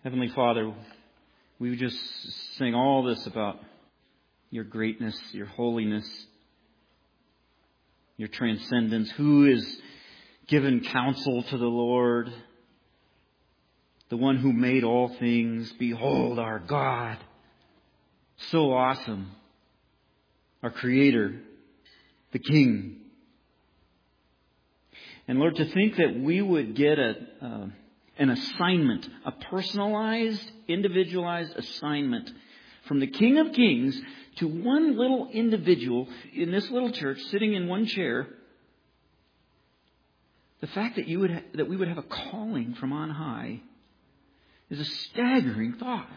Heavenly Father, we would just sing all this about your greatness, your holiness, your transcendence. Who is given counsel to the Lord? The one who made all things. Behold our God. So awesome. Our Creator, the King. And Lord, to think that we would get an assignment, a personalized, individualized assignment from the King of Kings to one little individual in this little church sitting in one chair. The fact that we would have a calling from on high is a staggering thought.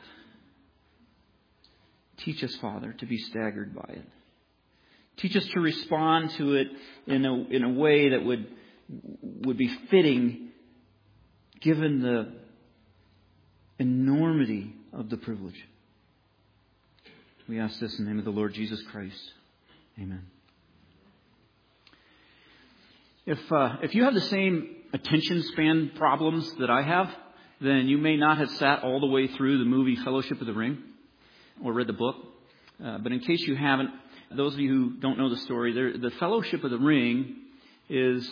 Teach us, Father, to be staggered by it. Teach us to respond to it in a way that would be fitting given the enormity of the privilege. We ask this in the name of the Lord Jesus Christ. Amen. If you have the same attention span problems that I have, then you may not have sat all the way through the movie Fellowship of the Ring or read the book. But in case you haven't, those of you who don't know the story, the Fellowship of the Ring is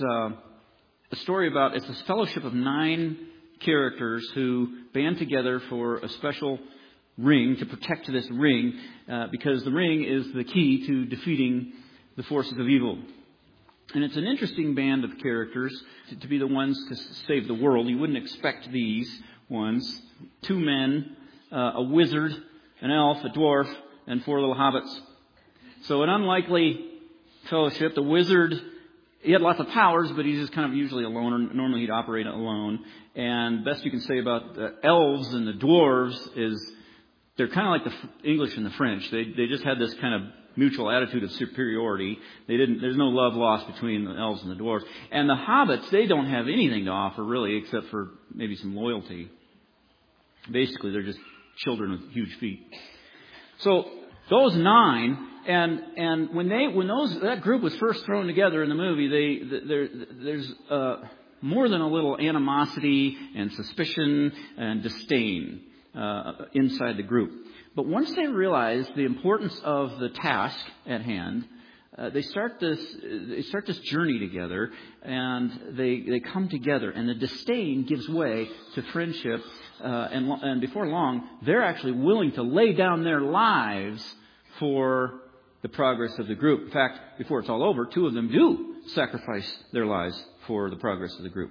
a story about, it's a fellowship of 9 characters who band together for a special ring to protect this ring, because the ring is the key to defeating the forces of evil. And it's an interesting band of characters to be the ones to save the world. You wouldn't expect these ones. 2 men, a wizard, an elf, a dwarf, and 4 little hobbits. So an unlikely fellowship. The wizard, he had lots of powers, but he's just kind of usually a loner. Normally he'd operate alone. And best you can say about the elves and the dwarves is they're kind of like the English and the French. They just had this kind of mutual attitude of superiority. There's no love lost between the elves and the dwarves. And the hobbits, they don't have anything to offer really except for maybe some loyalty. Basically, they're just children with huge feet. So those 9, and when that group was first thrown together in the movie, there's more than a little animosity and suspicion and disdain inside the group. But once they realize the importance of the task at hand, they start this journey together, and they come together, and the disdain gives way to friendship, and before long, they're actually willing to lay down their lives for the progress of the group. In fact, before it's all over, 2 of them do sacrifice their lives for the progress of the group.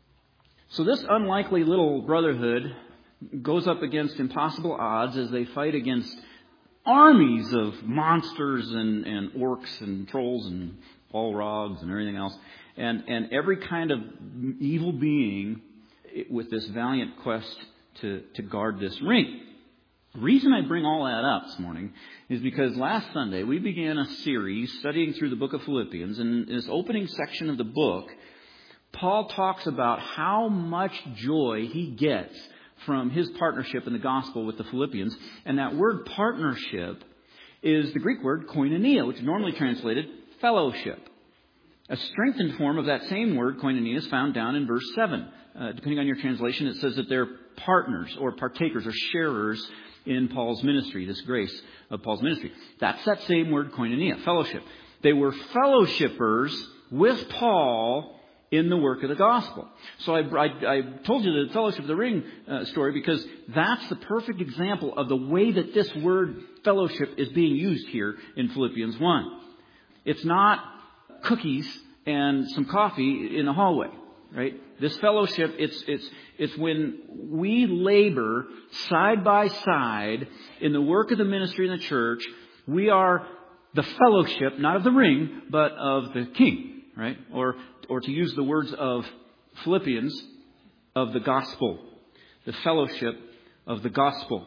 So this unlikely little brotherhood goes up against impossible odds as they fight against armies of monsters and orcs and trolls and balrogs and everything else, and every kind of evil being with this valiant quest to guard this ring. The reason I bring all that up this morning is because last Sunday we began a series studying through the book of Philippians, and in this opening section of the book, Paul talks about how much joy he gets from his partnership in the gospel with the Philippians. And that word partnership is the Greek word koinonia, which is normally translated fellowship. A strengthened form of that same word, koinonia, is found down in verse 7. Depending on your translation, it says that they're partners or partakers or sharers in Paul's ministry, this grace of Paul's ministry. That's that same word, koinonia, fellowship. They were fellowshippers with Paul in the work of the gospel. So I told you the Fellowship of the Ring story because that's the perfect example of the way that this word fellowship is being used here in Philippians 1. It's not cookies and some coffee in the hallway, right? This fellowship, it's when we labor side by side in the work of the ministry in the church. We are the fellowship, not of the ring, but of the King, right? Or to use the words of Philippians, of the gospel. The fellowship of the gospel.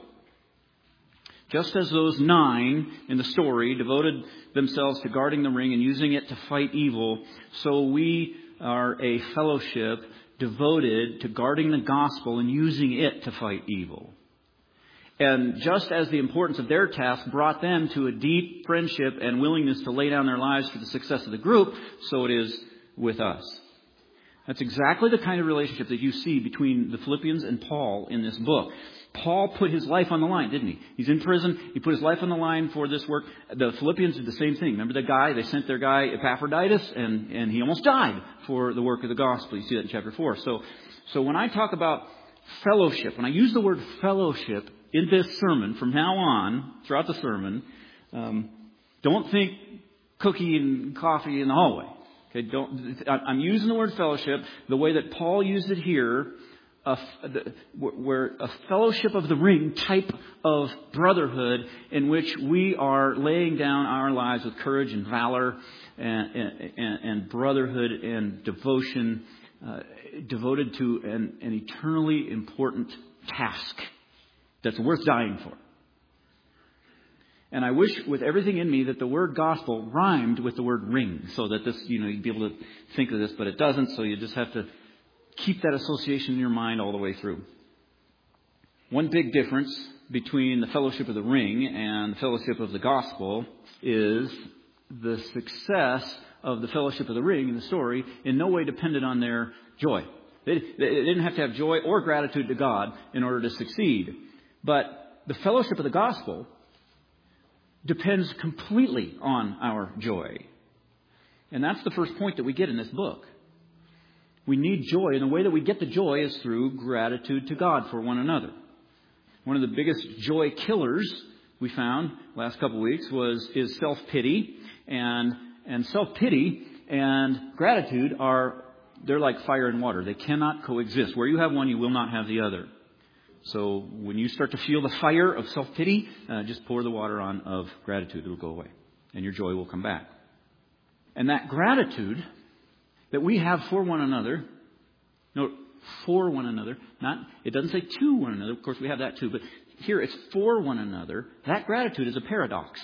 Just as those 9 in the story devoted themselves to guarding the ring and using it to fight evil, so we are a fellowship devoted to guarding the gospel and using it to fight evil. And just as the importance of their task brought them to a deep friendship and willingness to lay down their lives for the success of the group, so it is with us. That's exactly the kind of relationship that you see between the Philippians and Paul in this book. Paul put his life on the line, didn't he? He's in prison. He put his life on the line for this work. The Philippians did the same thing. Remember the guy? They sent their guy Epaphroditus, and he almost died for the work of the gospel. You see that in chapter 4. So when I talk about fellowship, when I use the word fellowship in this sermon from now on, throughout the sermon, don't think cookie and coffee in the hallway. Okay, I'm using the word fellowship the way that Paul used it here, where a fellowship of the ring type of brotherhood in which we are laying down our lives with courage and valor and brotherhood and devotion, devoted to an eternally important task that's worth dying for. And I wish with everything in me that the word gospel rhymed with the word ring, so that this, you'd be able to think of this, but it doesn't, so you just have to keep that association in your mind all the way through. One big difference between the fellowship of the ring and the fellowship of the gospel is the success of the fellowship of the ring in the story in no way depended on their joy. They didn't have to have joy or gratitude to God in order to succeed. But the fellowship of the gospel depends completely on our joy. And that's the first point that we get in this book. We need joy, and the way that we get the joy is through gratitude to God for one another. One of the biggest joy killers we found last couple of weeks is self-pity, and self-pity and gratitude they're like fire and water. They cannot coexist. Where you have one, you will not have the other. So when you start to feel the fire of self-pity, just pour the water on of gratitude. It will go away, and your joy will come back. And that gratitude that we have for one another, for one another, it doesn't say to one another. Of course, we have that too, but here it's for one another. That gratitude is a paradox.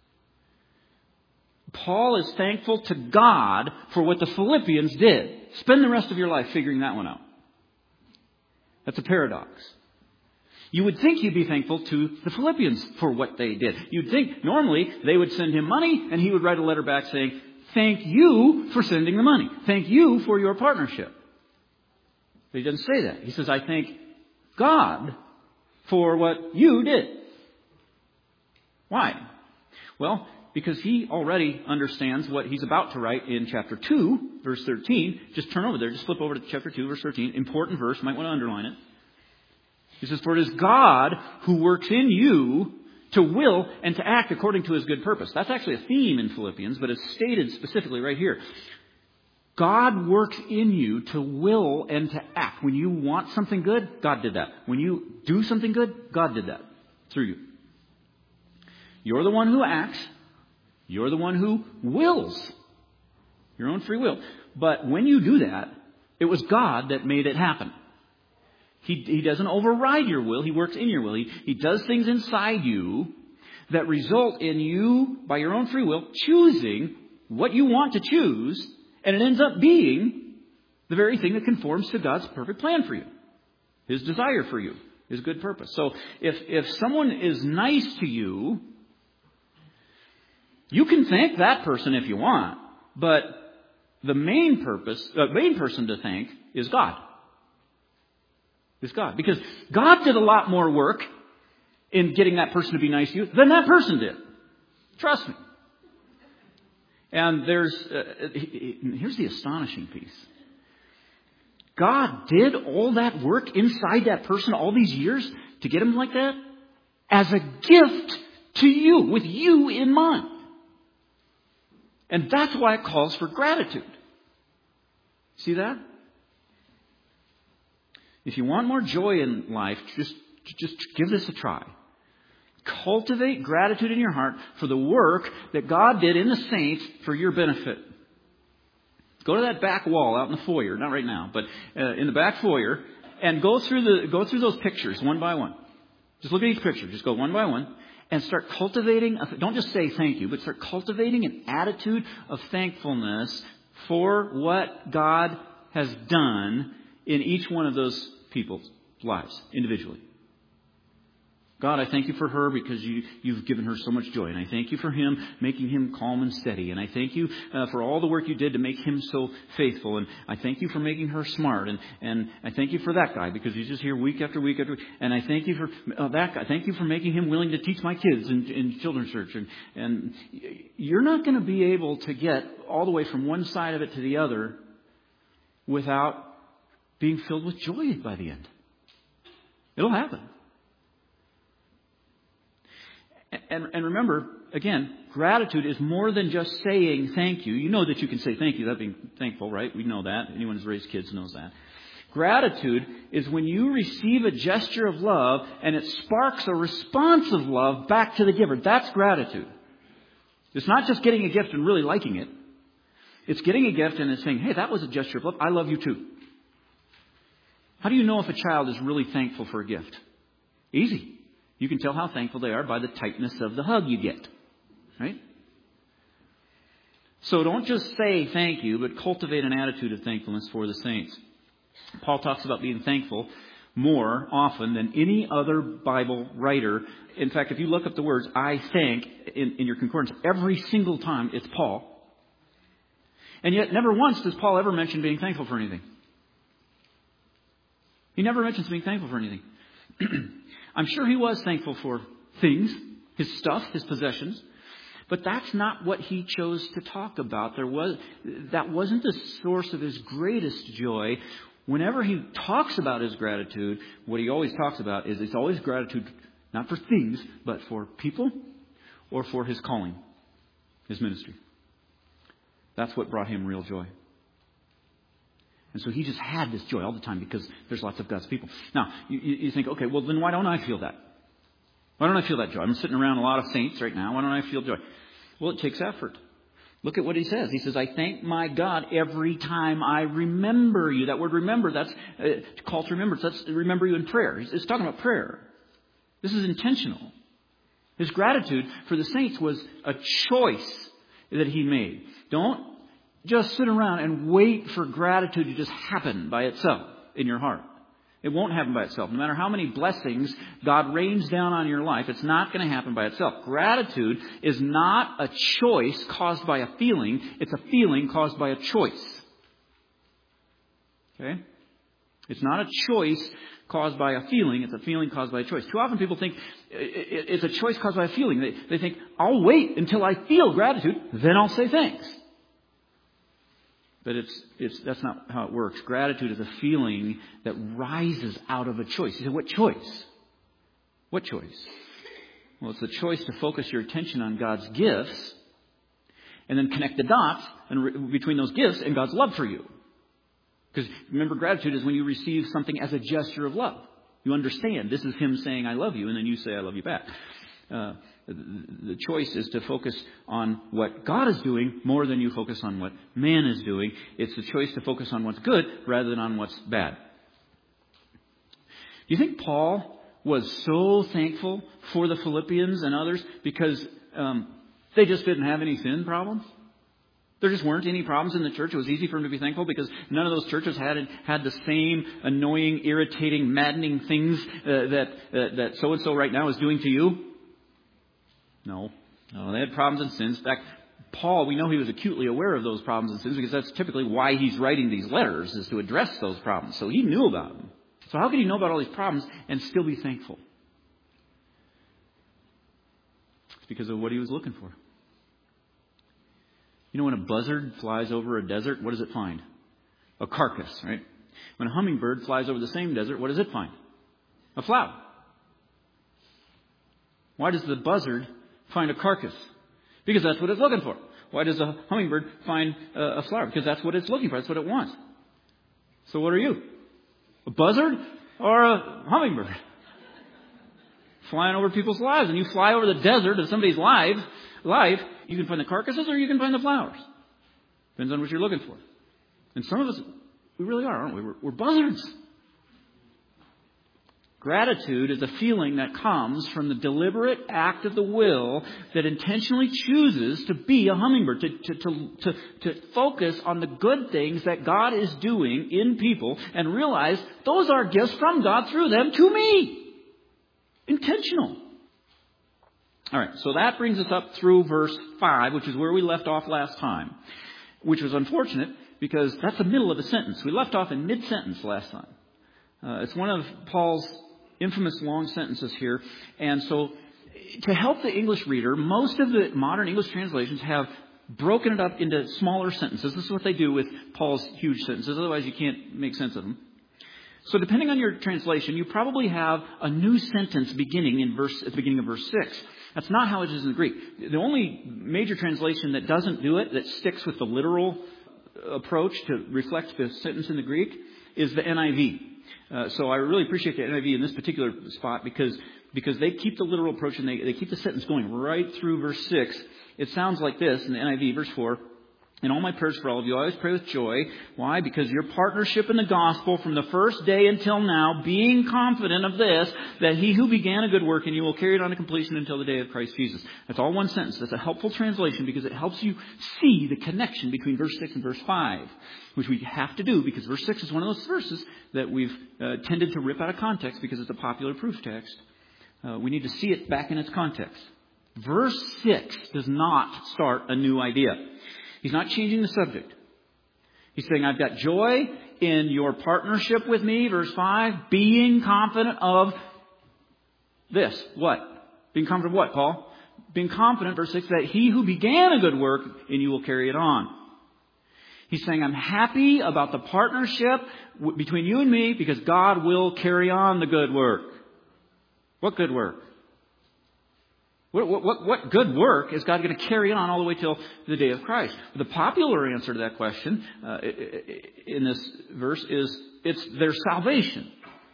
Paul is thankful to God for what the Philippians did. Spend the rest of your life figuring that one out. That's a paradox. You would think you'd be thankful to the Philippians for what they did. You'd think normally they would send him money and he would write a letter back saying, "Thank you for sending the money. Thank you for your partnership." But he doesn't say that. He says, "I thank God for what you did." Why? Well, because he already understands what he's about to write in chapter 2, verse 13. Just turn over there. Just flip over to chapter 2, verse 13. Important verse. Might want to underline it. He says, "For it is God who works in you to will and to act according to His good purpose." That's actually a theme in Philippians, but it's stated specifically right here. God works in you to will and to act. When you want something good, God did that. When you do something good, God did that through you. You're the one who acts. You're the one who wills. Your own free will. But when you do that, it was God that made it happen. He doesn't override your will. He works in your will. He does things inside you that result in you, by your own free will, choosing what you want to choose. And it ends up being the very thing that conforms to God's perfect plan for you. His desire for you. His good purpose. So if someone is nice to you, you can thank that person if you want. But the main person to thank is God. Is God. Because God did a lot more work in getting that person to be nice to you than that person did. Trust me. And here's the astonishing piece. God did all that work inside that person all these years to get him like that as a gift to you, with you in mind. And that's why it calls for gratitude. See that? If you want more joy in life, just give this a try. Cultivate gratitude in your heart for the work that God did in the saints for your benefit. Go to that back wall out in the foyer, not right now, but in the back foyer, and go through those pictures one by one. Just look at each picture. Just go one by one and start cultivating. Don't just say thank you, but start cultivating an attitude of thankfulness for what God has done in each one of those people's lives individually. God, I thank you for her because you've given her so much joy. And I thank you for him, making him calm and steady. And I thank you for all the work you did to make him so faithful. And I thank you for making her smart. And I thank you for that guy because he's just here week after week after week. And I thank you for that guy. Thank you for making him willing to teach my kids in children's church. And you're not going to be able to get all the way from one side of it to the other without being filled with joy by the end. It'll happen. And remember, again, gratitude is more than just saying thank you. You know that you can say thank you. That's being thankful, right? We know that. Anyone who's raised kids knows that. Gratitude is when you receive a gesture of love and it sparks a response of love back to the giver. That's gratitude. It's not just getting a gift and really liking it. It's getting a gift and it's saying, hey, that was a gesture of love. I love you too. How do you know if a child is really thankful for a gift? Easy. You can tell how thankful they are by the tightness of the hug you get. Right? So don't just say thank you, but cultivate an attitude of thankfulness for the saints. Paul talks about being thankful more often than any other Bible writer. In fact, if you look up the words I thank in your concordance, every single time it's Paul. And yet never once does Paul ever mention being thankful for anything. He never mentions being thankful for anything. I'm sure he was thankful for things, his stuff, his possessions. But that's not what he chose to talk about. That wasn't the source of his greatest joy. Whenever he talks about his gratitude, what he always talks about is it's always gratitude not for things, but for people or for his calling, his ministry. That's what brought him real joy. And so he just had this joy all the time because there's lots of God's people. Now, you think, okay, well, then why don't I feel that? Why don't I feel that joy? I'm sitting around a lot of saints right now. Why don't I feel joy? Well, it takes effort. Look at what he says. He says, I thank my God every time I remember you. That word remember, that's call to remembrance. That's remember you in prayer. It's talking about prayer. This is intentional. His gratitude for the saints was a choice that he made. Don't just sit around and wait for gratitude to just happen by itself in your heart. It won't happen by itself. No matter how many blessings God rains down on your life, it's not going to happen by itself. Gratitude is not a choice caused by a feeling. It's a feeling caused by a choice. Okay? It's not a choice caused by a feeling. It's a feeling caused by a choice. Too often people think it's a choice caused by a feeling. They think, I'll wait until I feel gratitude, then I'll say thanks. But that's not how it works. Gratitude is a feeling that rises out of a choice. You say, what choice? What choice? Well, it's the choice to focus your attention on God's gifts and then connect the dots between those gifts and God's love for you. Because remember, gratitude is when you receive something as a gesture of love. You understand this is Him saying, I love you, and then you say, I love you back. The choice is to focus on what God is doing more than you focus on what man is doing. It's the choice to focus on what's good rather than on what's bad. Do you think Paul was so thankful for the Philippians and others because they just didn't have any sin problems? There just weren't any problems in the church. It was easy for him to be thankful because none of those churches had the same annoying, irritating, maddening things that so-and-so right now is doing to you. No, they had problems and sins. In fact, Paul, we know he was acutely aware of those problems and sins because that's typically why he's writing these letters, is to address those problems. So he knew about them. So how could he know about all these problems and still be thankful? It's because of what he was looking for. You know, when a buzzard flies over a desert, what does it find? A carcass, right? When a hummingbird flies over the same desert, what does it find? A flower. Why does the buzzard find a carcass? Because that's what it's looking for. Why does a hummingbird find a flower? Because that's what it's looking for. That's what it wants. So what are you? A buzzard or a hummingbird? Flying over people's lives. And you fly over the desert of somebody's life, you can find the carcasses or you can find the flowers. Depends on what you're looking for. And some of us, we really are, aren't we? We're buzzards. Gratitude is a feeling that comes from the deliberate act of the will that intentionally chooses to be a hummingbird, to focus on the good things that God is doing in people and realize those are gifts from God through them to me. In intentional. All right, so that brings us up through verse 5, which is where we left off last time, which was unfortunate because that's the middle of a sentence. We left off in mid-sentence last time. It's one of Paul's infamous long sentences here. And so to help the English reader, most of the modern English translations have broken it up into smaller sentences. This is what they do with Paul's huge sentences. Otherwise, you can't make sense of them. So depending on your translation, you probably have a new sentence beginning at the beginning of verse 6. That's not how it is in the Greek. The only major translation that doesn't do it, that sticks with the literal approach to reflect the sentence in the Greek, is the NIV. So I really appreciate the NIV in this particular spot because they keep the literal approach and they keep the sentence going right through verse 6. It sounds like this in the NIV, verse 4. In all my prayers for all of you, I always pray with joy. Why? Because your partnership in the gospel from the first day until now, being confident of this, that he who began a good work in you will carry it on to completion until the day of Christ Jesus. That's all one sentence. That's a helpful translation because it helps you see the connection between verse 6 and verse 5, which we have to do because verse 6 is one of those verses that we've tended to rip out of context because it's a popular proof text. We need to see it back in its context. Verse 6 does not start a new idea. He's not changing the subject. He's saying, I've got joy in your partnership with me, verse 5, being confident of this. What? Being confident of what, Paul? Being confident, verse 6, that he who began a good work in you will carry it on. He's saying, I'm happy about the partnership between you and me because God will carry on the good work. What good work? What good work is God going to carry on all the way till the day of Christ? The popular answer to that question in this verse is it's their salvation.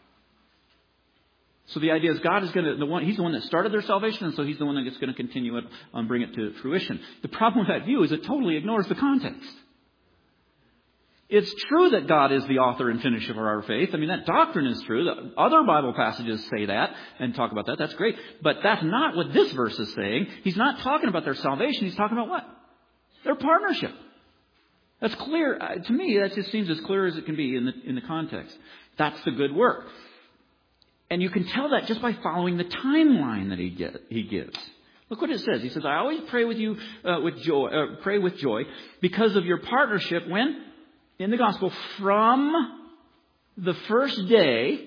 So the idea is God is going to, He's the one that started their salvation, and so He's the one that's going to continue it, bring it to fruition. The problem with that view is it totally ignores the context. It's true that God is the author and finisher of our faith. I mean, that doctrine is true. The other Bible passages say that and talk about that. That's great. But that's not what this verse is saying. He's not talking about their salvation. He's talking about what? Their partnership. That's clear. To me, that just seems as clear as it can be in the context. That's the good work. And you can tell that just by following the timeline that he gives. Look what it says. He says, I always pray with you pray with joy because of your partnership when? In the gospel, from the first day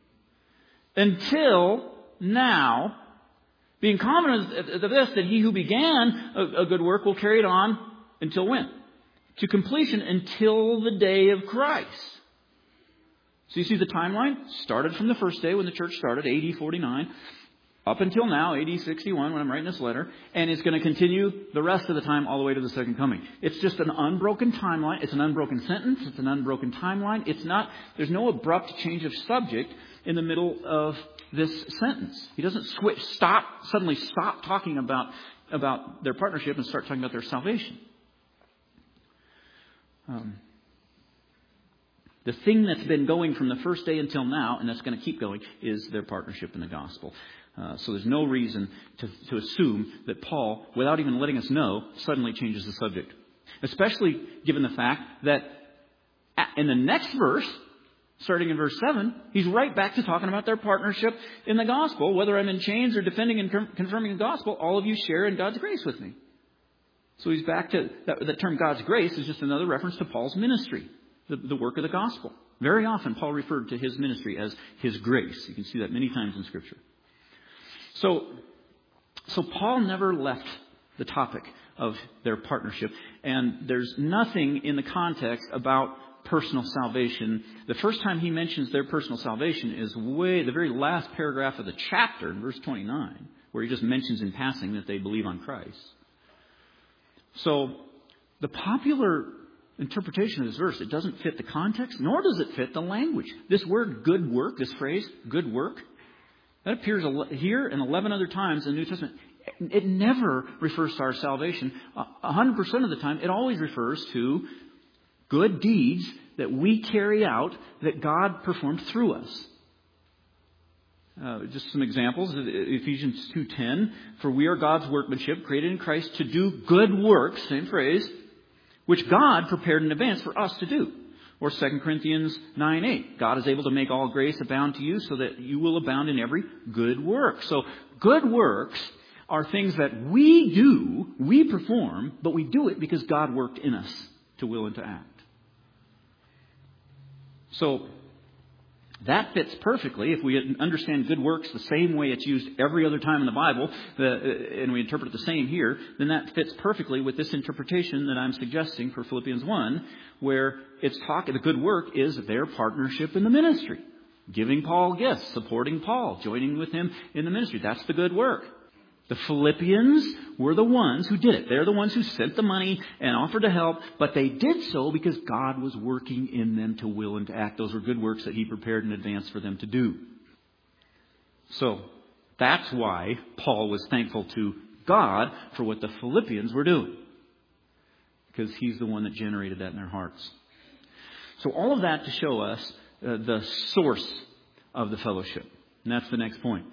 until now, being confident of this, that he who began a good work will carry it on until when? To completion, until the day of Christ. So you see the timeline? Started from the first day when the church started, AD 49. Up until now, AD 61, when I'm writing this letter, and it's going to continue the rest of the time all the way to the second coming. It's just an unbroken timeline. It's an unbroken sentence. It's an unbroken timeline. There's no abrupt change of subject in the middle of this sentence. He doesn't suddenly stop talking about their partnership and start talking about their salvation. The thing that's been going from the first day until now, and that's going to keep going, is their partnership in the gospel. So there's no reason to assume that Paul, without even letting us know, suddenly changes the subject. Especially given the fact that in the next verse, starting in verse 7, he's right back to talking about their partnership in the gospel. Whether I'm in chains or defending and confirming the gospel, all of you share in God's grace with me. So he's back to that term God's grace is just another reference to Paul's ministry, the work of the gospel. Very often Paul referred to his ministry as his grace. You can see that many times in Scripture. So Paul never left the topic of their partnership, and there's nothing in the context about personal salvation. The first time he mentions their personal salvation is the very last paragraph of the chapter, in verse 29, where he just mentions in passing that they believe on Christ. So the popular interpretation of this verse, it doesn't fit the context, nor does it fit the language. This word good work, this phrase, good work, that appears here and 11 other times in the New Testament. It never refers to our salvation. 100% of the time, it always refers to good deeds that we carry out that God performed through us. Just some examples. Ephesians 2:10, for we are God's workmanship, created in Christ to do good works, same phrase, which God prepared in advance for us to do. Or 2 Corinthians 9:8. God is able to make all grace abound to you so that you will abound in every good work. So good works are things that we do, we perform, but we do it because God worked in us to will and to act. So that fits perfectly if we understand good works the same way it's used every other time in the Bible, and we interpret it the same here, then that fits perfectly with this interpretation that I'm suggesting for Philippians 1, where the good work is their partnership in the ministry. Giving Paul gifts, supporting Paul, joining with him in the ministry. That's the good work. The Philippians were the ones who did it. They're the ones who sent the money and offered to help, but they did so because God was working in them to will and to act. Those were good works that He prepared in advance for them to do. So that's why Paul was thankful to God for what the Philippians were doing, because He's the one that generated that in their hearts. So all of that to show us the source of the fellowship. And that's the next point.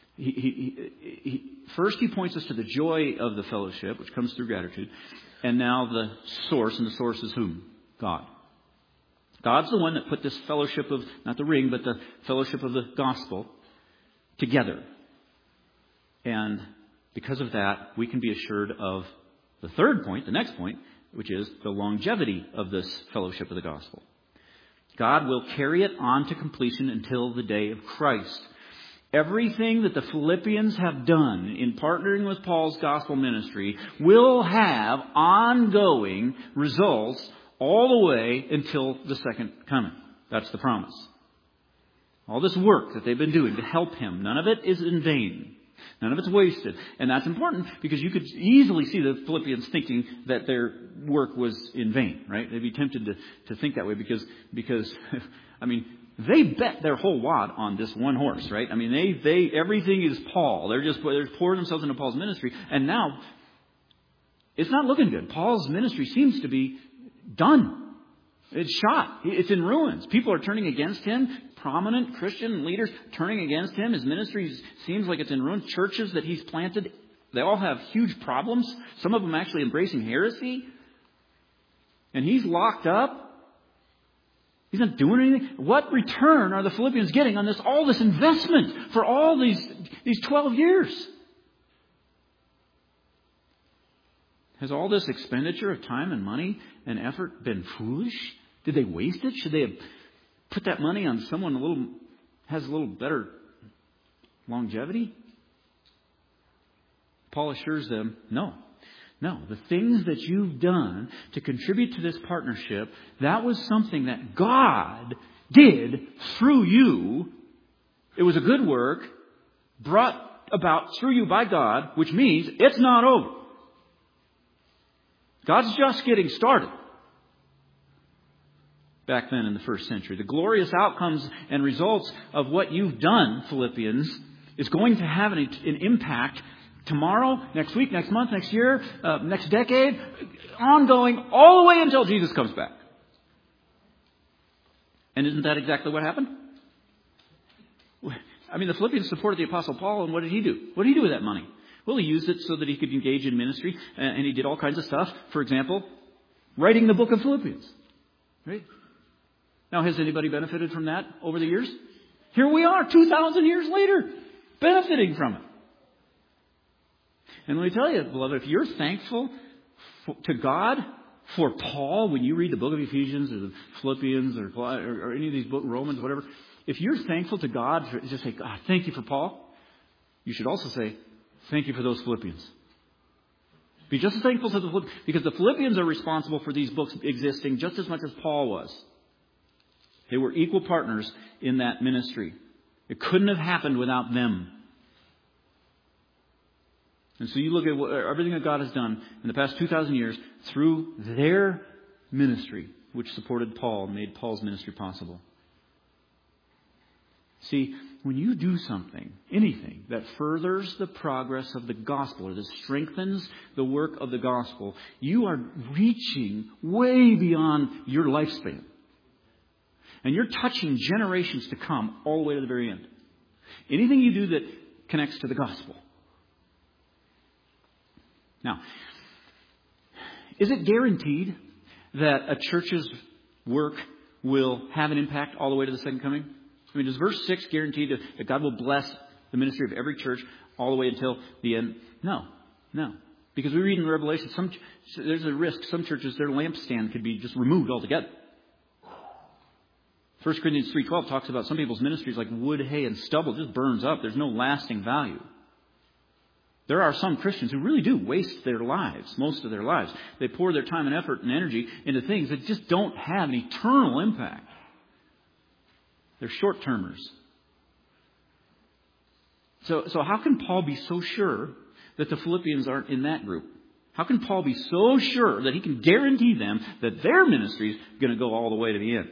First he points us to the joy of the fellowship, which comes through gratitude. And now the source, and the source is whom? God. God's the one that put this fellowship of, not the ring, but the fellowship of the gospel together. And because of that, we can be assured of the third point, the next point, which is the longevity of this fellowship of the gospel. God will carry it on to completion until the day of Christ. Everything that the Philippians have done in partnering with Paul's gospel ministry will have ongoing results all the way until the second coming. That's the promise. All this work that they've been doing to help him, none of it is in vain. None of it's wasted. And that's important because you could easily see the Philippians thinking that their work was in vain, right? They'd be tempted to think that way because I mean, they bet their whole wad on this one horse, right? I mean, they everything is Paul. They're pouring themselves into Paul's ministry. And now, it's not looking good. Paul's ministry seems to be done. It's shot. It's in ruins. People are turning against him. Prominent Christian leaders turning against him. His ministry seems like it's in ruins. Churches that he's planted, they all have huge problems. Some of them actually embracing heresy. And he's locked up. He's not doing anything. What return are the Philippians getting on all this investment for all these 12 years? Has all this expenditure of time and money and effort been foolish? Did they waste it? Should they have put that money on someone has a little better longevity? Paul assures them, no. No, the things that you've done to contribute to this partnership, that was something that God did through you. It was a good work brought about through you by God, which means it's not over. God's just getting started. Back then in the first century, the glorious outcomes and results of what you've done, Philippians, is going to have an impact tomorrow, next week, next month, next year, next decade, ongoing all the way until Jesus comes back. And isn't that exactly what happened? I mean, the Philippians supported the Apostle Paul, and what did he do? What did he do with that money? Well, he used it so that he could engage in ministry, and he did all kinds of stuff. For example, writing the book of Philippians. Right? Now, has anybody benefited from that over the years? Here we are, 2,000 years later, benefiting from it. And let me tell you, beloved, if you're thankful to God for Paul, when you read the book of Ephesians or the Philippians or any of these books, Romans, whatever, if you're thankful to God, just say, God, thank you for Paul. You should also say, thank you for those Philippians. Be just as thankful to the Philippians, because the Philippians are responsible for these books existing just as much as Paul was. They were equal partners in that ministry. It couldn't have happened without them. And so you look at everything that God has done in the past 2,000 years through their ministry, which supported Paul, made Paul's ministry possible. See, when you do something, anything that furthers the progress of the gospel or that strengthens the work of the gospel, you are reaching way beyond your lifespan. And you're touching generations to come all the way to the very end. Anything you do that connects to the gospel. Now, is it guaranteed that a church's work will have an impact all the way to the second coming? I mean, does verse 6 guarantee that God will bless the ministry of every church all the way until the end? No. Because we read in Revelation, there's a risk. Some churches, their lampstand could be just removed altogether. 1 Corinthians 3:12 talks about some people's ministries like wood, hay, and stubble. It just burns up. There's no lasting value. There are some Christians who really do waste their lives, most of their lives. They pour their time and effort and energy into things that just don't have an eternal impact. They're short-termers. So how can Paul be so sure that the Philippians aren't in that group? How can Paul be so sure that he can guarantee them that their ministry is going to go all the way to the end?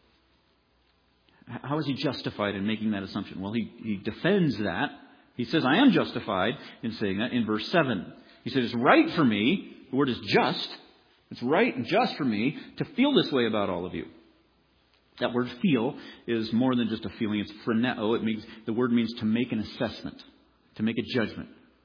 How is he justified in making that assumption? Well, he defends that. He says, I am justified in saying that in verse 7. He says, it's right for me, the word is just, it's right and just for me to feel this way about all of you. That word feel is more than just a feeling. It's phroneo. The word means to make an assessment, to make a judgment.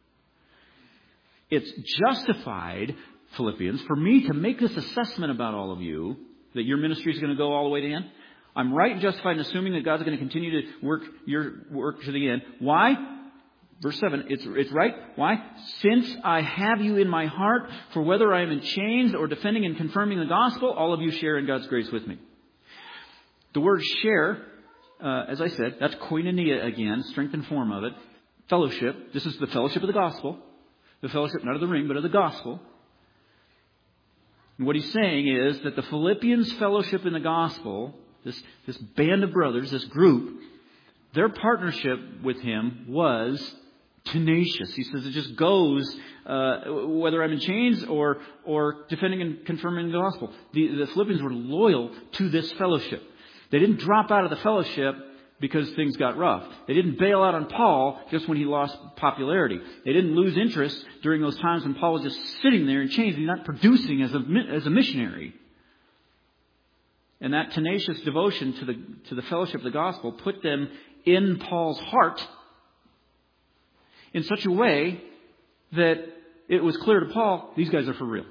It's justified, Philippians, for me to make this assessment about all of you, that your ministry is going to go all the way to the end. I'm right and justified in assuming that God's going to continue to work your work to the end. Why? Verse 7, it's right. Why? Since I have you in my heart, for whether I am in chains or defending and confirming the gospel, all of you share in God's grace with me. The word share, as I said, that's koinonia again, strength and form of it. Fellowship. This is the fellowship of the gospel. The fellowship not of the ring, but of the gospel. And what he's saying is that the Philippians' fellowship in the gospel, this band of brothers, this group, their partnership with him was tenacious. He says it just goes, whether I'm in chains or defending and confirming the gospel. The Philippians were loyal to this fellowship. They didn't drop out of the fellowship because things got rough. They didn't bail out on Paul just when he lost popularity. They didn't lose interest during those times when Paul was just sitting there in chains and not producing as a missionary. And that tenacious devotion to the fellowship of the gospel put them in Paul's heart in such a way that it was clear to Paul, these guys are for real.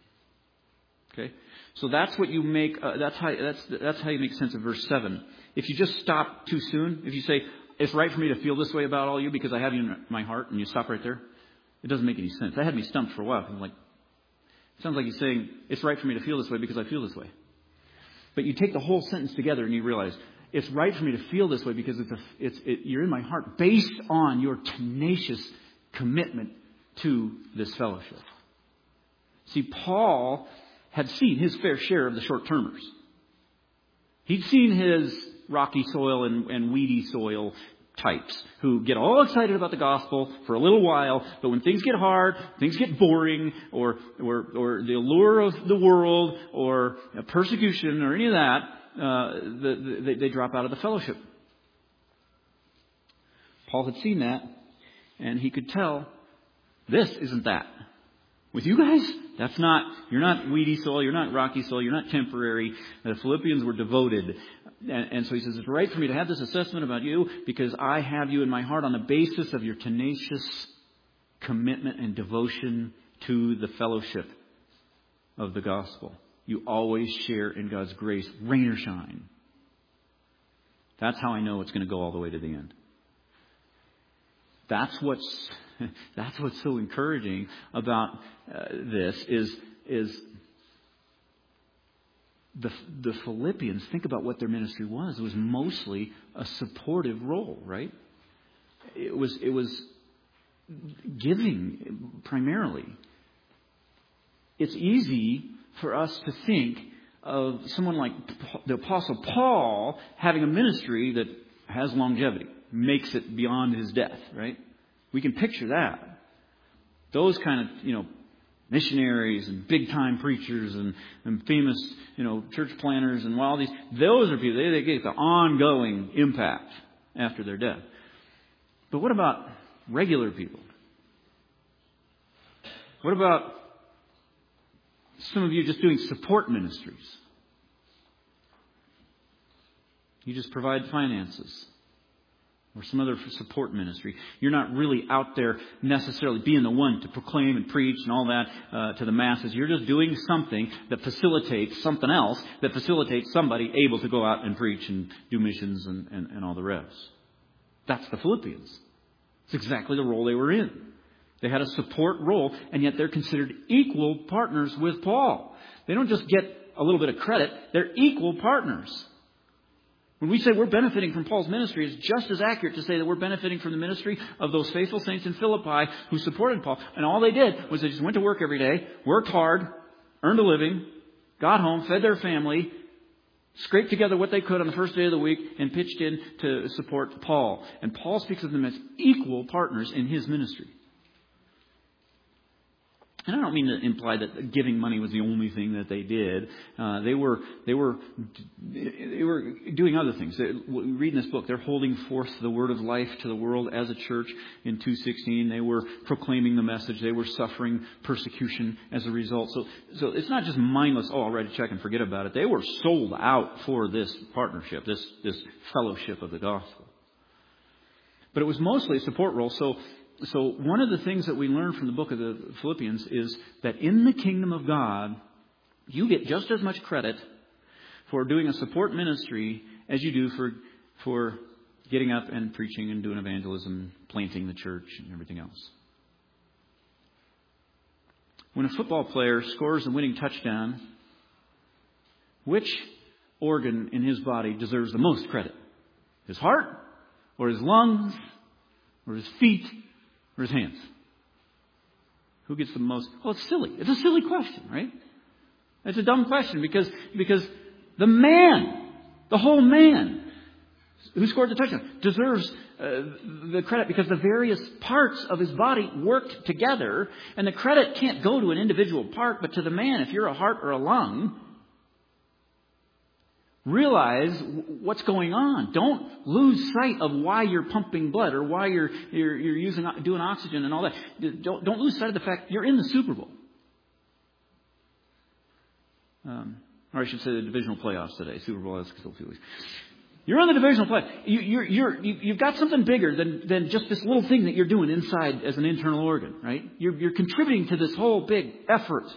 Okay, so that's what you make. That's how you make sense of verse 7. If you just stop too soon, if you say it's right for me to feel this way about all you because I have you in my heart, and you stop right there, it doesn't make any sense. That had me stumped for a while. I'm like, it sounds like he's saying it's right for me to feel this way because I feel this way. But you take the whole sentence together and you realize it's right for me to feel this way because you're in my heart based on your tenacious commitment to this fellowship. See, Paul had seen his fair share of the short-termers. He'd seen his rocky soil and weedy soil types who get all excited about the gospel for a little while, but when things get hard, things get boring, or the allure of the world, or persecution, or any of that, they drop out of the fellowship. Paul had seen that, and he could tell, this isn't that. With you guys, you're not weedy soil, you're not rocky soil, you're not temporary. The Philippians were devoted. And so he says, it's right for me to have this assessment about you because I have you in my heart on the basis of your tenacious commitment and devotion to the fellowship of the gospel. You always share in God's grace, rain or shine. That's how I know it's going to go all the way to the end. That's what's so encouraging about this is the Philippians. Think about what their ministry was. It was mostly a supportive role, right? It was giving primarily. It's easy for us to think of someone like the Apostle Paul having a ministry that has longevity, makes it beyond his death, right? We can picture that. Those kind of, missionaries and big-time preachers and famous, church planners and all these, those are people, they get the ongoing impact after their death. But what about regular people? What about some of you just doing support ministries? You just provide finances. or some other support ministry. You're not really out there necessarily being the one to proclaim and preach and all that to the masses. You're just doing something that facilitates something else that facilitates somebody able to go out and preach and do missions and all the rest. That's the Philippians. It's exactly the role they were in. They had a support role, and yet they're considered equal partners with Paul. They don't just get a little bit of credit. They're equal partners. When we say we're benefiting from Paul's ministry, it's just as accurate to say that we're benefiting from the ministry of those faithful saints in Philippi who supported Paul. And all they did was they just went to work every day, worked hard, earned a living, got home, fed their family, scraped together what they could on the first day of the week, and pitched in to support Paul. And Paul speaks of them as equal partners in his ministry. And I don't mean to imply that giving money was the only thing that they did. They were doing other things. We read in this book, they're holding forth the word of life to the world as a church in 2:16. They were proclaiming the message. They were suffering persecution as a result. So it's not just mindless, I'll write a check and forget about it. They were sold out for this partnership, this fellowship of the gospel. But it was mostly a support role. So one of the things that we learn from the book of the Philippians is that in the kingdom of God, you get just as much credit for doing a support ministry as you do for getting up and preaching and doing evangelism, planting the church and everything else. When a football player scores a winning touchdown, which organ in his body deserves the most credit? His heart, or his lungs, or his feet, or his hands? Who gets the most? Well, it's silly. It's a silly question, right? It's a dumb question because the man, the whole man who scored the touchdown deserves the credit because the various parts of his body worked together, and the credit can't go to an individual part, but to the man. If you're a heart or a lung, realize what's going on. Don't lose sight of why you're pumping blood or why you're doing oxygen and all that. Don't lose sight of the fact you're in the Super Bowl. Or I should say the divisional playoffs today. Super Bowl is still 2 weeks. You're in the divisional play. You've got something bigger than just this little thing that you're doing inside as an internal organ, right? You're contributing to this whole big effort.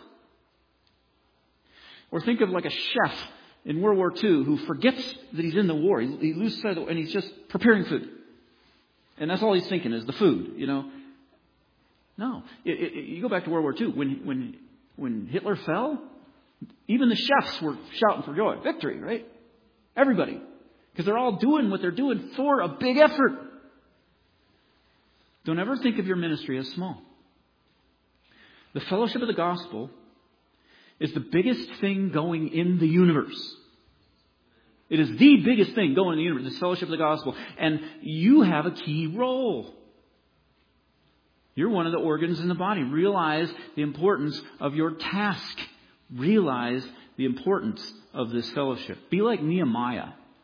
Or think of like a chef in World War II who forgets that he's in the war. He loses sight of and he's just preparing food. And that's all he's thinking is the food, you know. No. You go back to World War II. When Hitler fell, even the chefs were shouting for joy. Victory, right? Everybody. Because they're all doing what they're doing for a big effort. Don't ever think of your ministry as small. The fellowship of the gospel is the biggest thing going in the universe. It is the biggest thing going in the universe, the fellowship of the gospel. And you have a key role. You're one of the organs in the body. Realize the importance of your task. Realize the importance of this fellowship. Be like Nehemiah.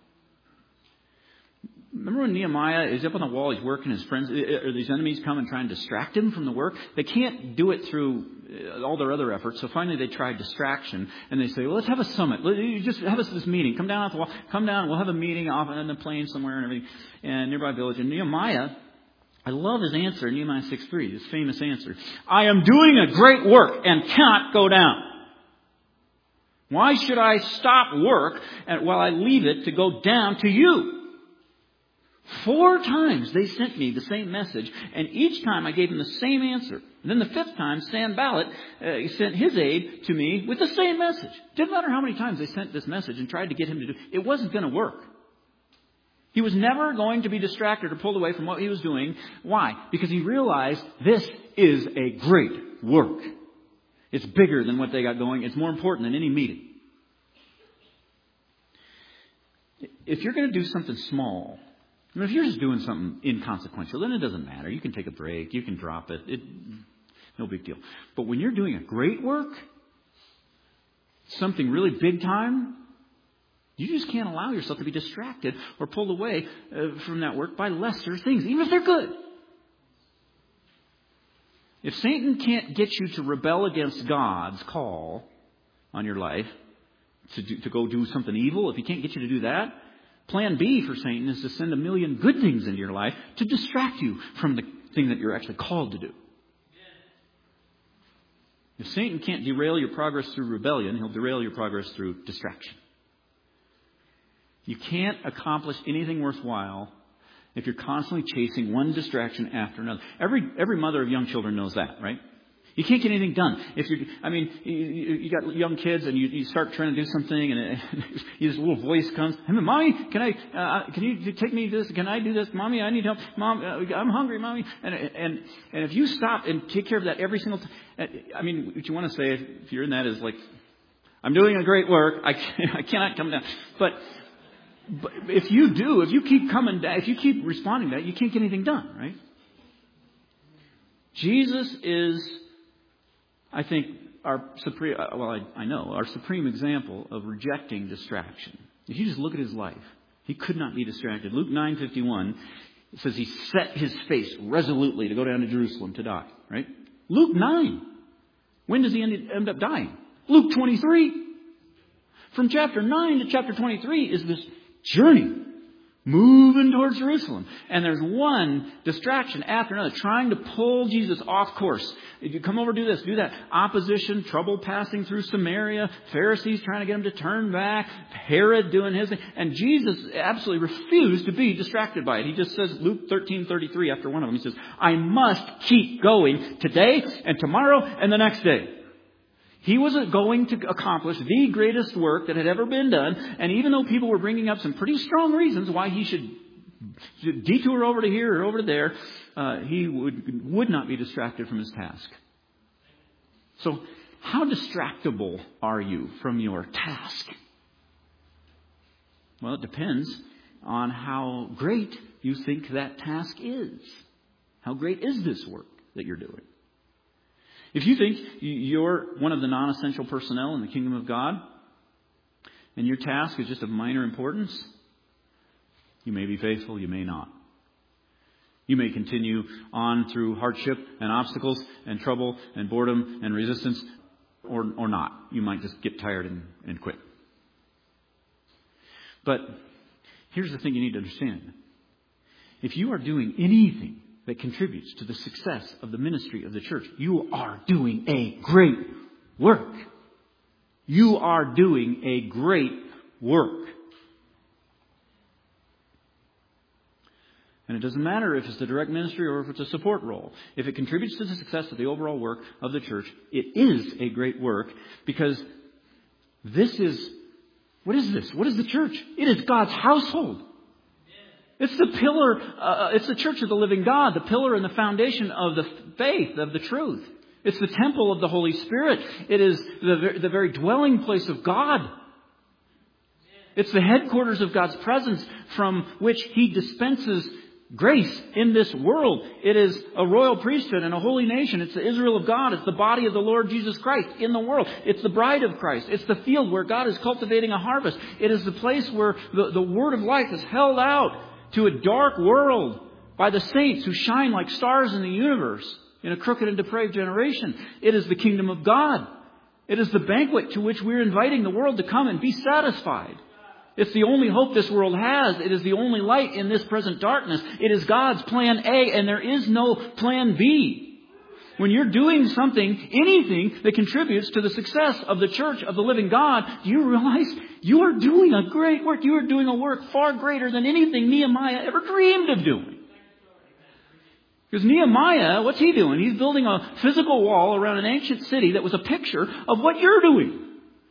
Remember when Nehemiah is up on the wall, he's working, his friends, or these enemies come and try and distract him from the work? They can't do it through all their other efforts, so finally they try distraction, and they say, well, let's have a summit. Just have us this meeting. Come down off the wall. Come down, we'll have a meeting off on the plain somewhere and everything, and nearby village. And Nehemiah, I love his answer, Nehemiah 6:3, his famous answer. I am doing a great work and cannot go down. Why should I stop work while I leave it to go down to you? 4 times they sent me the same message, and each time I gave them the same answer. And then the 5th time, Sanballat sent his aide to me with the same message. Didn't matter how many times they sent this message and tried to get him to do it. It wasn't going to work. He was never going to be distracted or pulled away from what he was doing. Why? Because he realized this is a great work. It's bigger than what they got going. It's more important than any meeting. If you're going to do something small, I mean, if you're just doing something inconsequential, then it doesn't matter. You can take a break. You can drop it. No big deal. But when you're doing a great work, something really big time, you just can't allow yourself to be distracted or pulled away from that work by lesser things, even if they're good. If Satan can't get you to rebel against God's call on your life, to go do something evil, if he can't get you to do that, Plan B for Satan is to send a million good things into your life to distract you from the thing that you're actually called to do. If Satan can't derail your progress through rebellion, he'll derail your progress through distraction. You can't accomplish anything worthwhile if you're constantly chasing one distraction after another. Every mother of young children knows that, right? You can't get anything done. You got young kids and you start trying to do something and this little voice comes. Hey, Mommy, can you take me this? Can I do this? Mommy, I need help. Mom, I'm hungry, Mommy. And if you stop and take care of that every single time, what you want to say if you're in that is like, I'm doing a great work. I cannot come down. But if you keep coming down, if you keep responding to that, you can't get anything done, right? Jesus is, I think, our supreme example of rejecting distraction. If you just look at his life, he could not be distracted. Luke 9:51 says he set his face resolutely to go down to Jerusalem to die. Right? Luke 9. When does he end up dying? Luke 23. From chapter 9 to chapter 23 is this journey moving towards Jerusalem. And there's one distraction after another trying to pull Jesus off course. If you come over, do this, do that. Opposition, trouble passing through Samaria, Pharisees trying to get him to turn back, Herod doing his thing. And Jesus absolutely refused to be distracted by it. He just says, Luke 13:33 after one of them, he says, I must keep going today and tomorrow and the next day. He was going to accomplish the greatest work that had ever been done. And even though people were bringing up some pretty strong reasons why he should detour over to here or over to there, he would not be distracted from his task. So how distractible are you from your task? Well, it depends on how great you think that task is. How great is this work that you're doing? If you think you're one of the non-essential personnel in the kingdom of God, and your task is just of minor importance, you may be faithful, you may not. You may continue on through hardship and obstacles and trouble and boredom and resistance, or not. You might just get tired and quit. But here's the thing you need to understand. If you are doing anything that contributes to the success of the ministry of the church, you are doing a great work. You are doing a great work. And it doesn't matter if it's the direct ministry or if it's a support role. If it contributes to the success of the overall work of the church, it is a great work, because what is this? What is the church? It is God's household. It's the pillar, it's the church of the living God, the pillar and the foundation of the faith, of the truth. It's the temple of the Holy Spirit. It is the very dwelling place of God. It's the headquarters of God's presence from which He dispenses grace in this world. It is a royal priesthood and a holy nation. It's the Israel of God. It's the body of the Lord Jesus Christ in the world. It's the bride of Christ. It's the field where God is cultivating a harvest. It is the place where the word of life is held out to a dark world by the saints who shine like stars in the universe in a crooked and depraved generation. It is the kingdom of God. It is the banquet to which we're inviting the world to come and be satisfied. It's the only hope this world has. It is the only light in this present darkness. It is God's plan A, and there is no plan B. When you're doing something, anything that contributes to the success of the church of the living God, do you realize you are doing a great work? You are doing a work far greater than anything Nehemiah ever dreamed of doing. Because Nehemiah, what's he doing? He's building a physical wall around an ancient city that was a picture of what you're doing.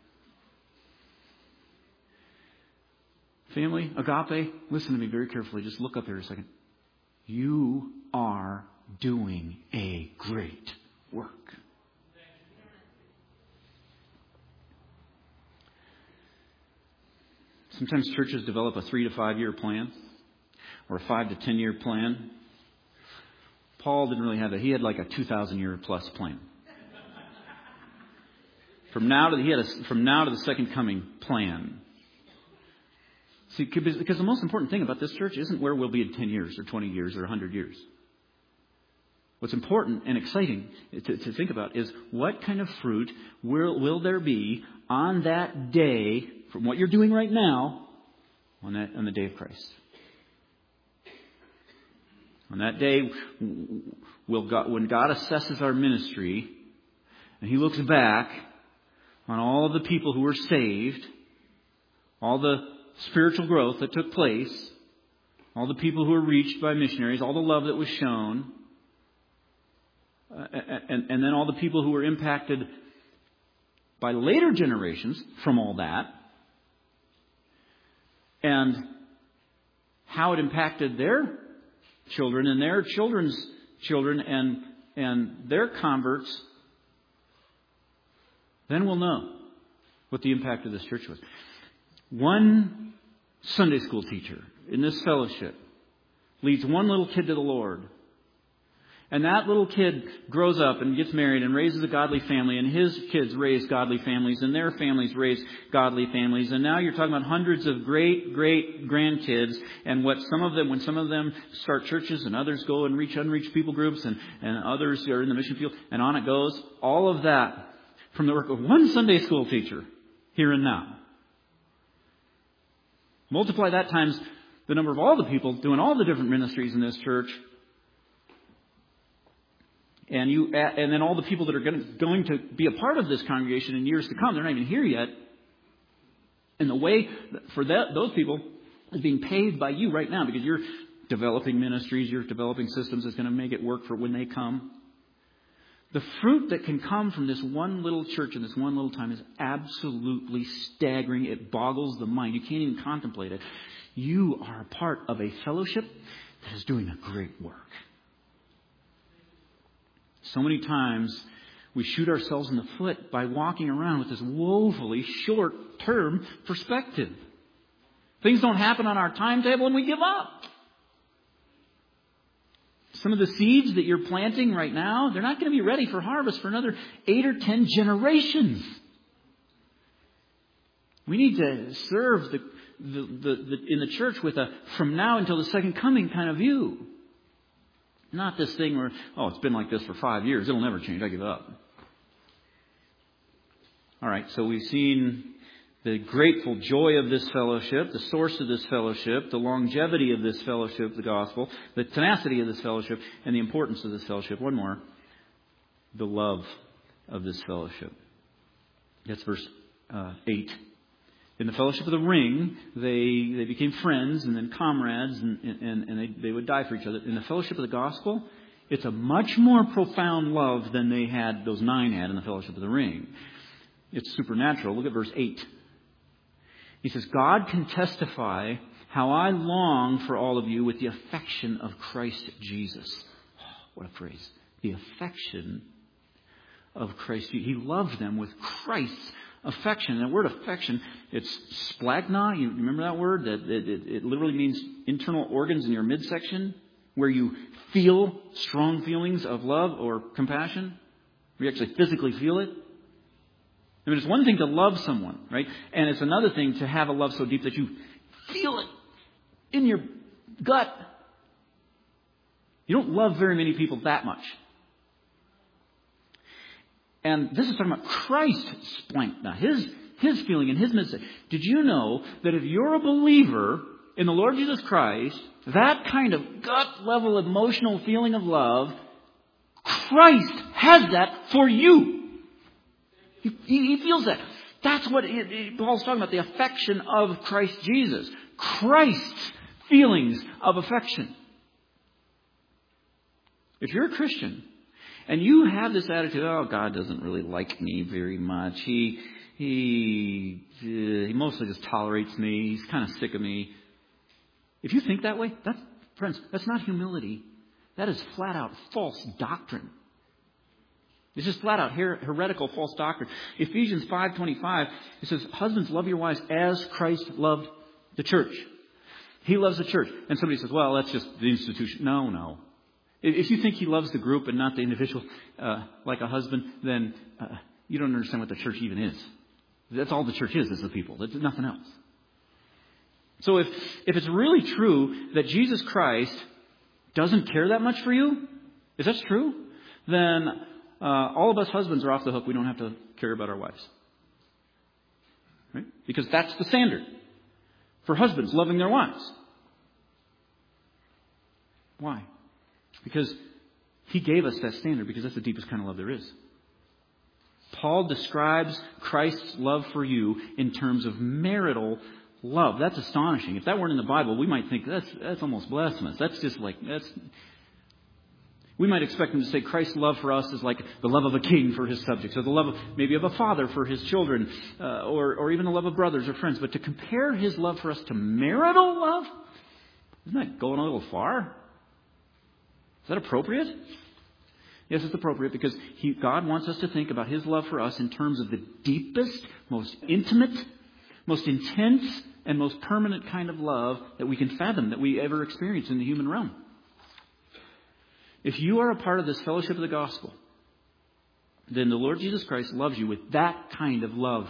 Family, agape, listen to me very carefully. Just look up here a second. You are doing a great work. Sometimes churches develop a 3 to 5 year plan or a 5 to 10 year plan. Paul didn't really have that. He had like a 2,000 year plus plan. From now to the second coming plan. See, because the most important thing about this church isn't where we'll be in 10 years or 20 years or 100 years. What's important and exciting to think about is what kind of fruit will there be on that day from what you're doing right now on the day of Christ. On that day, when God assesses our ministry, and He looks back on all of the people who were saved, all the spiritual growth that took place, all the people who were reached by missionaries, all the love that was shown, and then all the people who were impacted by later generations from all that, and how it impacted their children and their children's children and their converts, then we'll know what the impact of this church was. One Sunday school teacher in this fellowship leads one little kid to the Lord. And that little kid grows up and gets married and raises a godly family, and his kids raise godly families, and their families raise godly families. And now you're talking about hundreds of great grandkids, and when some of them start churches, and others go and reach unreached people groups, and others are in the mission field, and on it goes. All of that from the work of one Sunday school teacher here and now. Multiply that times the number of all the people doing all the different ministries in this church. And then all the people that are going to be a part of this congregation in years to come, they're not even here yet. And the way for those people is being paid by you right now, because you're developing ministries, you're developing systems that's going to make it work for when they come. The fruit that can come from this one little church in this one little time is absolutely staggering. It boggles the mind. You can't even contemplate it. You are a part of a fellowship that is doing a great work. So many times we shoot ourselves in the foot by walking around with this woefully short-term perspective. Things don't happen on our timetable and we give up. Some of the seeds that you're planting right now, they're not going to be ready for harvest for another 8 or 10 generations. We need to serve in the church with a from now until the second coming kind of view. Not this thing where, it's been like this for 5 years. It'll never change. I give up. All right, so we've seen the grateful joy of this fellowship, the source of this fellowship, the longevity of this fellowship, the gospel, the tenacity of this fellowship, and the importance of this fellowship. One more, the love of this fellowship. That's verse 8. In the fellowship of the ring, they became friends and then comrades, and they would die for each other. In the fellowship of the gospel, it's a much more profound love than those 9 had in the fellowship of the ring. It's supernatural. Look at verse 8. He says, God can testify how I long for all of you with the affection of Christ Jesus. Oh, what a phrase. The affection of Christ Jesus. He loved them with Christ's affection. And the word affection, it's splagna. You remember that word? That it literally means internal organs in your midsection, where you feel strong feelings of love or compassion. Where you actually physically feel it. I mean, it's one thing to love someone, right? And it's another thing to have a love so deep that you feel it in your gut. You don't love very many people that much. And this is talking about Christ's splagna, his feeling and his message. Did you know that if you're a believer in the Lord Jesus Christ, that kind of gut level emotional feeling of love, Christ has that for you. He feels that. That's what Paul's talking about, the affection of Christ Jesus. Christ's feelings of affection. If you're a Christian and you have this attitude, God doesn't really like me very much. He mostly just tolerates me. He's kind of sick of me. If you think that way, friends, that's not humility. That is flat out false doctrine. It's just flat out heretical false doctrine. Ephesians 5:25, it says, husbands, love your wives as Christ loved the church. He loves the church. And somebody says, well, that's just the institution. No. If you think he loves the group and not the individual like a husband, then you don't understand what the church even is. That's all the church is the people. It's nothing else. So if it's really true that Jesus Christ doesn't care that much for you, if that's true, then all of us husbands are off the hook. We don't have to care about our wives. Right? Because that's the standard. for husbands loving their wives. Why? Because He gave us that standard, because that's the deepest kind of love there is. Paul describes Christ's love for you in terms of marital love. That's astonishing. If that weren't in the Bible, we might think that's almost blasphemous. That's just like, we might expect him to say Christ's love for us is like the love of a king for his subjects, or the love of maybe of a father for his children, or even the love of brothers or friends. But to compare His love for us to marital love, isn't that going a little far? Is that appropriate? Yes, it's appropriate, because God wants us to think about His love for us in terms of the deepest, most intimate, most intense, and most permanent kind of love that we can fathom, that we ever experience in the human realm. If you are a part of this fellowship of the gospel, then the Lord Jesus Christ loves you with that kind of love.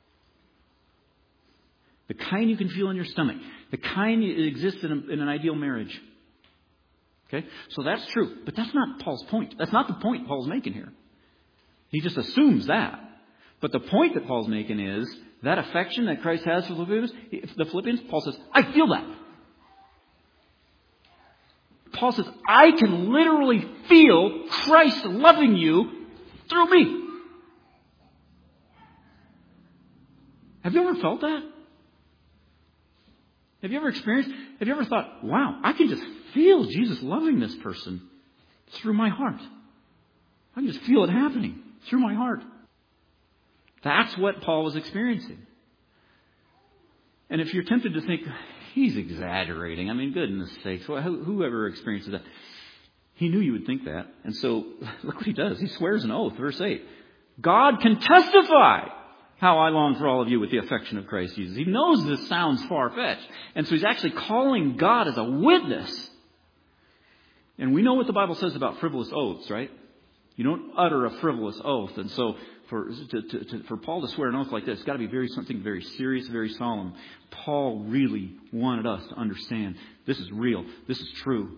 The kind you can feel in your stomach. The kind that exists in an ideal marriage. Okay? So that's true. But that's not Paul's point. That's not the point Paul's making here. He just assumes that. But the point that Paul's making is that affection that Christ has for the Philippians, Paul says, I feel that. Paul says, I can literally feel Christ loving you through me. Have you ever felt that? Have you ever thought, wow, I can just feel Jesus loving this person through my heart. I can just feel it happening through my heart. That's what Paul was experiencing. And if you're tempted to think, he's exaggerating, I mean, goodness sakes, whoever experiences that? He knew you would think that. And so, look what he does. He swears an oath, verse 8. God can testify how I long for all of you with the affection of Christ Jesus. He knows this sounds far-fetched. And so he's actually calling God as a witness. And we know what the Bible says about frivolous oaths, right? You don't utter a frivolous oath. And so for Paul to swear an oath like this, it's got to be something very serious, very solemn. Paul really wanted us to understand this is real. This is true.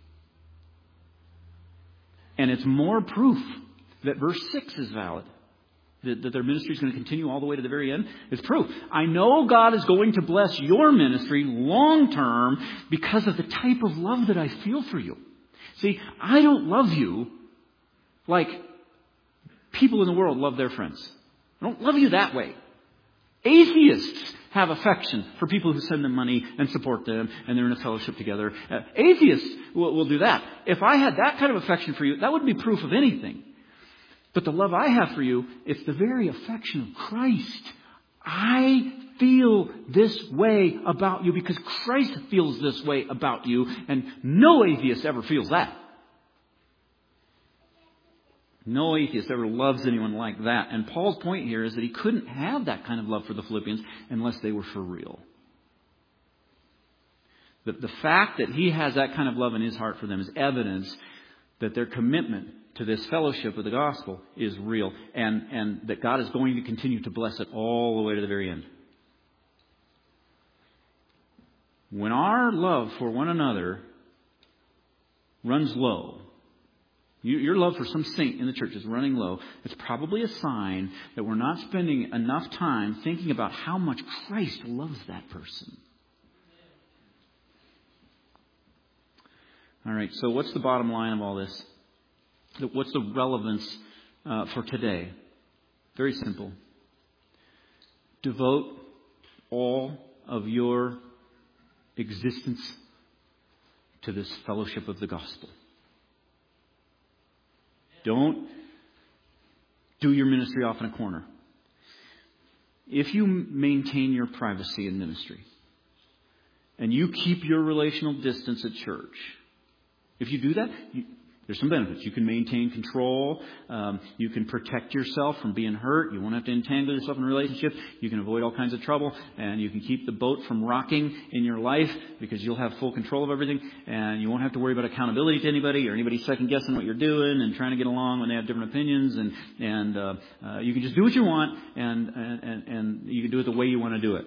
And it's more proof that verse 6 is valid. That their ministry is going to continue all the way to the very end. It's proof. I know God is going to bless your ministry long term because of the type of love that I feel for you. See, I don't love you like people in the world love their friends. I don't love you that way. Atheists have affection for people who send them money and support them, and they're in a fellowship together. Atheists will do that. If I had that kind of affection for you, that wouldn't be proof of anything. But the love I have for you, it's the very affection of Christ. I feel this way about you because Christ feels this way about you, and no atheist ever feels that. No atheist ever loves anyone like that. And Paul's point here is that he couldn't have that kind of love for the Philippians unless they were for real. The fact that he has that kind of love in his heart for them is evidence that their commitment to this fellowship of the gospel is real, and that God is going to continue to bless it all the way to the very end. When our love for one another runs low, your love for some saint in the church is running low, it's probably a sign that we're not spending enough time thinking about how much Christ loves that person. All right, so what's the bottom line of all this? What's the relevance for today? Very simple. Devote all of your existence to this fellowship of the gospel. Don't do your ministry off in a corner. If you maintain your privacy in ministry and you keep your relational distance at church, if you do that, there's some benefits. You can maintain control. You can protect yourself from being hurt. You won't have to entangle yourself in a relationship. You can avoid all kinds of trouble. And you can keep the boat from rocking in your life because you'll have full control of everything. And you won't have to worry about accountability to anybody or anybody second-guessing what you're doing and trying to get along when they have different opinions. And you can just do what you want and you can do it the way you want to do it.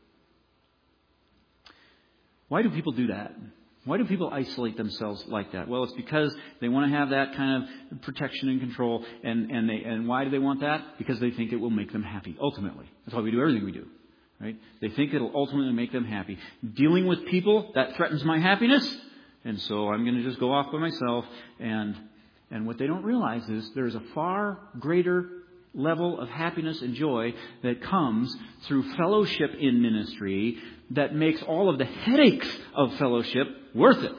Why do people do that? Why do people isolate themselves like that? Well, it's because they want to have that kind of protection and control. And why do they want that? Because they think it will make them happy, ultimately. That's why we do everything we do. Right? They think it'll ultimately make them happy. Dealing with people, that threatens my happiness. And so I'm going to just go off by myself. And what they don't realize is there's a far greater level of happiness and joy that comes through fellowship in ministry that makes all of the headaches of fellowship worth it.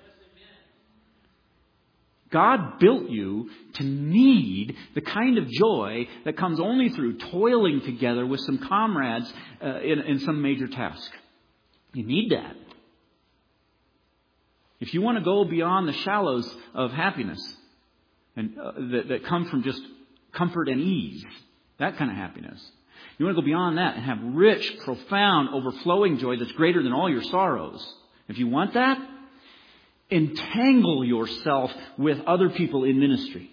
God built you to need the kind of joy that comes only through toiling together with some comrades in some major task. You need that. If you want to go beyond the shallows of happiness and that come from just comfort and ease, that kind of happiness. You want to go beyond that and have rich, profound, overflowing joy that's greater than all your sorrows. If you want that, entangle yourself with other people in ministry.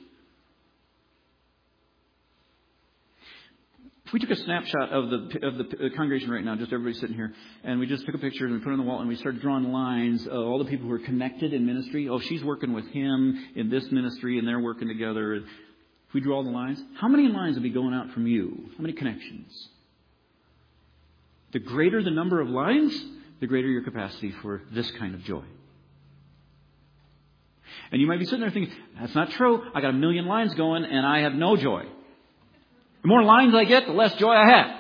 If we took a snapshot of the congregation right now, just everybody sitting here, and we just took a picture and we put it on the wall and we started drawing lines of all the people who are connected in ministry. Oh, she's working with him in this ministry and they're working together. If we draw all the lines, how many lines will be going out from you? How many connections? The greater the number of lines, the greater your capacity for this kind of joy. And you might be sitting there thinking, that's not true. I got 1 million lines going and I have no joy. The more lines I get, the less joy I have.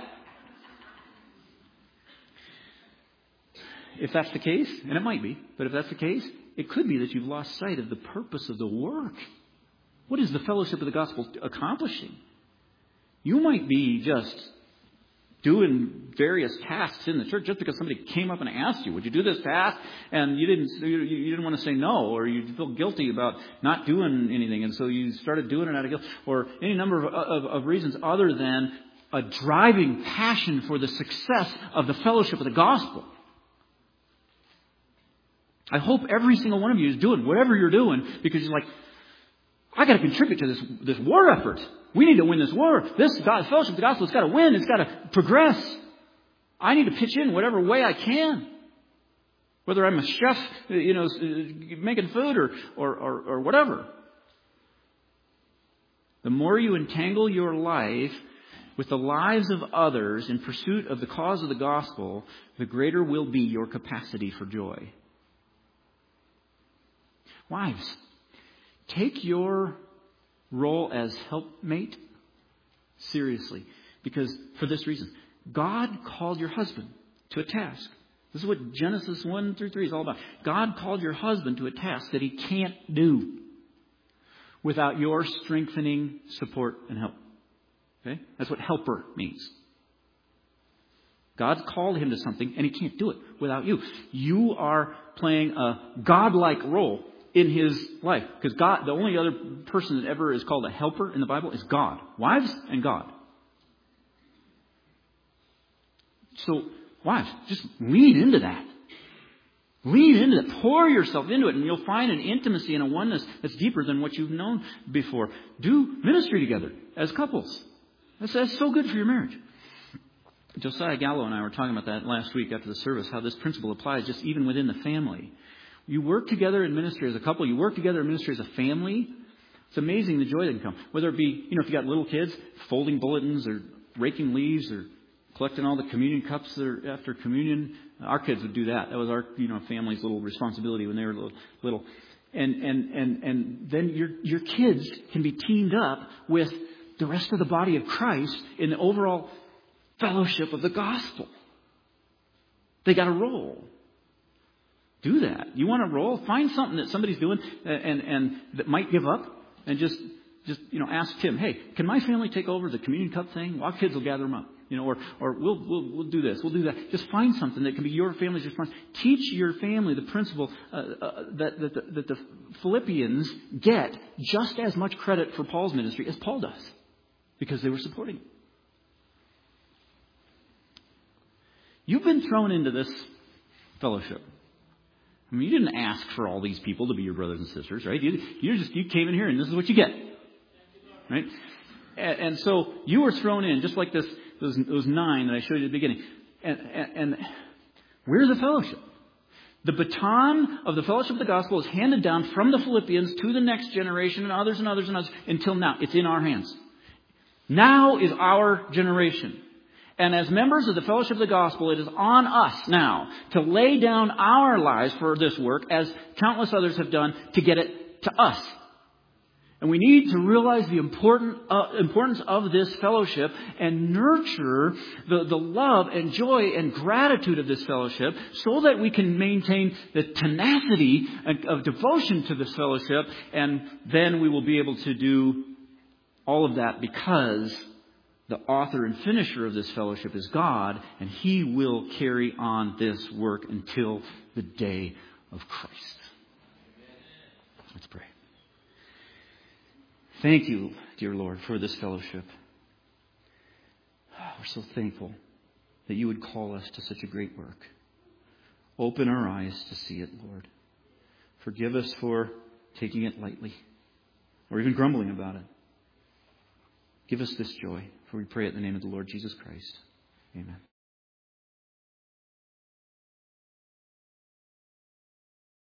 If that's the case, and it might be, but if that's the case, it could be that you've lost sight of the purpose of the work. What is the fellowship of the gospel accomplishing? You might be just doing various tasks in the church just because somebody came up and asked you, would you do this task? And you didn't want to say no, or you feel guilty about not doing anything, and so you started doing it out of guilt, or any number of reasons other than a driving passion for the success of the fellowship of the gospel. I hope every single one of you is doing whatever you're doing because you're like, I got to contribute to this war effort. We need to win this war. This fellowship of the gospel has got to win. It's got to progress. I need to pitch in whatever way I can. Whether I'm a chef, making food or whatever. The more you entangle your life with the lives of others in pursuit of the cause of the gospel, the greater will be your capacity for joy. Wives, take your role as helpmate seriously. Because for this reason, God called your husband to a task. This is what Genesis 1-3 is all about. God called your husband to a task that he can't do without your strengthening support and help. Okay? That's what helper means. God called him to something and he can't do it without you. You are playing a godlike role in his life. Because God, the only other person that ever is called a helper in the Bible is God. Wives and God. So, wives, just lean into that. Lean into it. Pour yourself into it and you'll find an intimacy and a oneness that's deeper than what you've known before. Do ministry together as couples. That's so good for your marriage. Josiah Gallo and I were talking about that last week after the service, how this principle applies just even within the family. You work together in ministry as a couple. You work together in ministry as a family. It's amazing the joy that can come. Whether it be, if you got little kids, folding bulletins or raking leaves or collecting all the communion cups that are after communion. Our kids would do that. That was our, family's little responsibility when they were little. And then your kids can be teamed up with the rest of the body of Christ in the overall fellowship of the gospel. They got a role. Do that. You want to roll? Find something that somebody's doing and that might give up, and just ask Tim, hey, can my family take over the communion cup thing? Our kids will gather them up, or we'll do this, we'll do that. Just find something that can be your family's response. Teach your family the principle that the Philippians get just as much credit for Paul's ministry as Paul does, because they were supporting him. You've been thrown into this fellowship. I mean, you didn't ask for all these people to be your brothers and sisters, right? You came in here and this is what you get, right? And so you were thrown in just like those 9 that I showed you at the beginning. And where's the fellowship? The baton of the fellowship of the gospel is handed down from the Philippians to the next generation and others until now. It's in our hands. Now is our generation. And as members of the fellowship of the gospel, it is on us now to lay down our lives for this work, as countless others have done, to get it to us. And we need to realize the importance of this fellowship and nurture the love and joy and gratitude of this fellowship so that we can maintain the tenacity of devotion to this fellowship. And then we will be able to do all of that because the author and finisher of this fellowship is God, and He will carry on this work until the day of Christ. Let's pray. Thank you, dear Lord, for this fellowship. We're so thankful that you would call us to such a great work. Open our eyes to see it, Lord. Forgive us for taking it lightly or even grumbling about it. Give us this joy, for we pray it in the name of the Lord Jesus Christ. Amen.